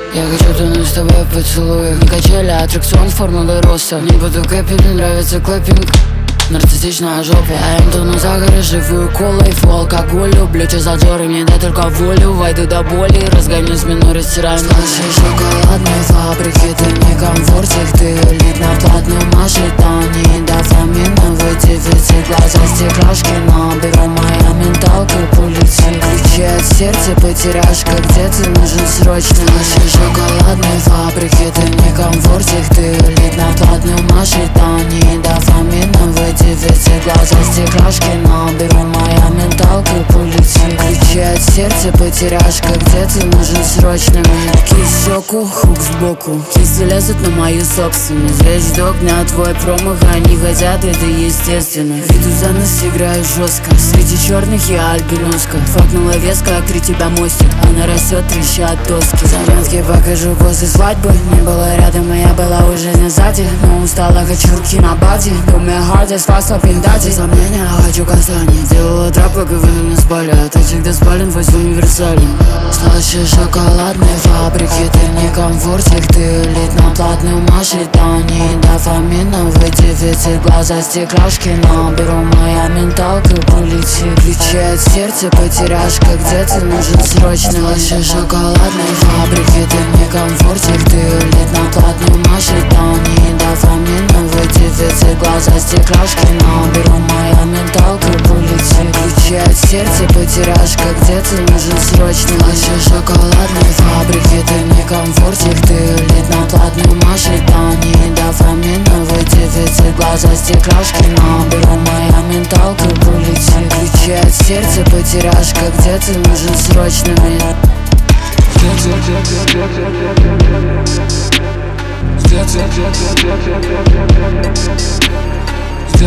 Я хочу тонуть с тобой в поцелуях. Не качели, а аттракцион формулы роста. Не буду кэппинг, мне нравится клэппинг. Нарциссичная жопа, я им тону за горы, живую колой, фу, алкоголь. Люблю те зажоры, мне дай только волю. Войду до боли, разгоню смену, растираем наши шоколадные фабрики. Ты не комфортик, ты элит на платную машет. А не дофаминовый дефицит, глаза стекляшки. Но беру моя менталка, полетит. Ключи от сердца, потеряшка, где ты нужен срочно. Наши шоколадные фабрики, ты не комфортик, ты элит на платную машет. А не дофаминовый дефицит, глаза стекляшки. Но беру моя менталка, полетит. Ключи от сердца, потеряшка, где ты нужен срочно. Кисть щеку, хук сбоку, кисти лезут на мою собственность. Весь док на твой промах, они хотят, это естественно. Виду за нас играю жестко, среди черных я альбиноска. Факнула вес, как три тебя мостик, она растет, трещат доски. Заметки покажу после свадьбы, не было рядом, и я была уже не сзади. Но устала, хочу руки на баде. Думаю, hardest, fast, up in дате. Сомнения, хочу касание. Делала трап, как и вы на спали. А ты всегда спален, вось в универсале. Слышишь, шоколадные фабрики, ты не комфортик, ты элит на платную машет. А не дофаминовый дефицит, глаза стекляшки. Но беру моя менталка, полетит. Ключи от сердца, потеряшка, где ты нужен срочно. Слышишь, шоколадные фабрики, ты не комфортик, ты элит на платную машет. А не дофаминовый дефицит, глаза стекляшки. Но беру моя менталка, полетит. Ключи от сердца, потеряшка, где ты нужен срочно. Слышишь, шоколадные фабрики, ты не комфортик, ты элит на платную машет. А не дофаминовый дефицит, глаза стекляшки. Но беру моя менталка, полетит. Ключи от сердца, потеряшка, где ты нужен срочно.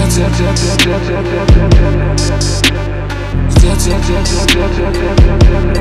Где